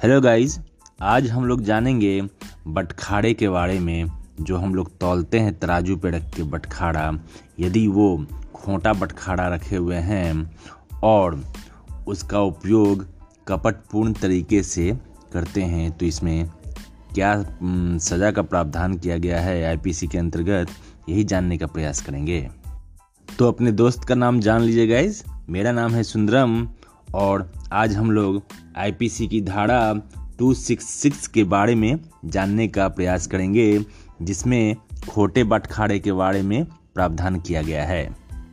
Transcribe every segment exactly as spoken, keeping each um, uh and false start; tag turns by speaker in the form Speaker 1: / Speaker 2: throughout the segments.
Speaker 1: Hello guys, आज हम लोग जानेंगे बटखाड़े के बारे में। जो हम लोग तौलते हैं तराजू पे रख के बटखाड़ा, यदि वो खोटा बटखाड़ा रखे हुए हैं और उसका उपयोग कपटपूर्ण तरीके से करते हैं तो इसमें क्या सज़ा का प्रावधान किया गया है आईपीसी के अंतर्गत, यही जानने का प्रयास करेंगे। तो अपने दोस्त का नाम जान लीजिए गाइस। मेरा नाम है सुंदरम और आज हम लोग आईपीसी की धारा दो सौ छियासठ के बारे में जानने का प्रयास करेंगे, जिसमें खोटे बटखाड़े के बारे में प्रावधान किया गया है।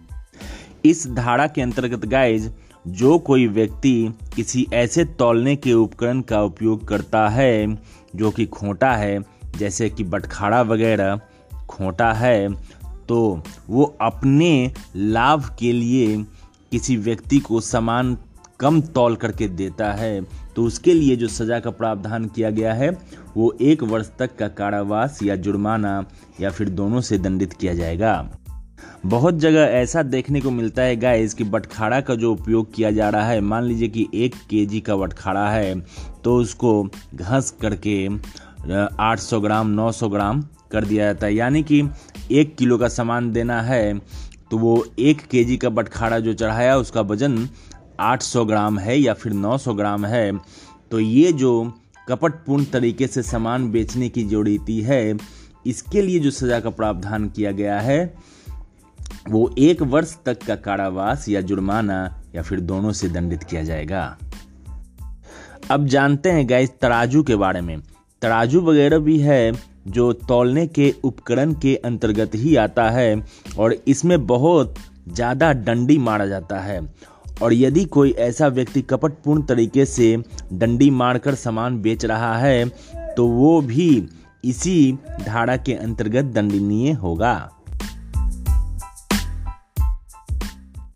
Speaker 1: इस धारा के अंतर्गत गाइज, जो कोई व्यक्ति किसी ऐसे तौलने के उपकरण का उपयोग करता है जो कि खोटा है, जैसे कि बटखाड़ा वगैरह खोटा है, तो वो अपने लाभ के लिए किसी व्यक्ति को सामान कम तौल करके देता है, तो उसके लिए जो सज़ा का प्रावधान किया गया है वो एक वर्ष तक का कारावास या जुर्माना या फिर दोनों से दंडित किया जाएगा। बहुत जगह ऐसा देखने को मिलता है गाइस कि बटखाड़ा का जो उपयोग किया जा रहा है, मान लीजिए कि एक केजी का बटखाड़ा है तो उसको घस करके आठ सौ ग्राम नौ सौ ग्राम कर दिया जाता है। यानी कि एक किलो का सामान देना है तो वो एक केजी का बटखाड़ा जो चढ़ाया उसका वजन आठ सौ ग्राम है या फिर नौ सौ ग्राम है। तो ये जो कपटपूर्ण तरीके से सामान बेचने की जो रीति है, इसके लिए जो सज़ा का प्रावधान किया गया है वो एक वर्ष तक का कारावास या जुर्माना या फिर दोनों से दंडित किया जाएगा। अब जानते हैं गाइस तराजू के बारे में। तराजू वगैरह भी है जो तौलने के उपकरण के अंतर्गत ही आता है और इसमें बहुत ज़्यादा डंडी मारा जाता है। और यदि कोई ऐसा व्यक्ति कपटपूर्ण तरीके से डंडी मारकर सामान बेच रहा है तो वो भी इसी धारा के अंतर्गत दंडनीय होगा।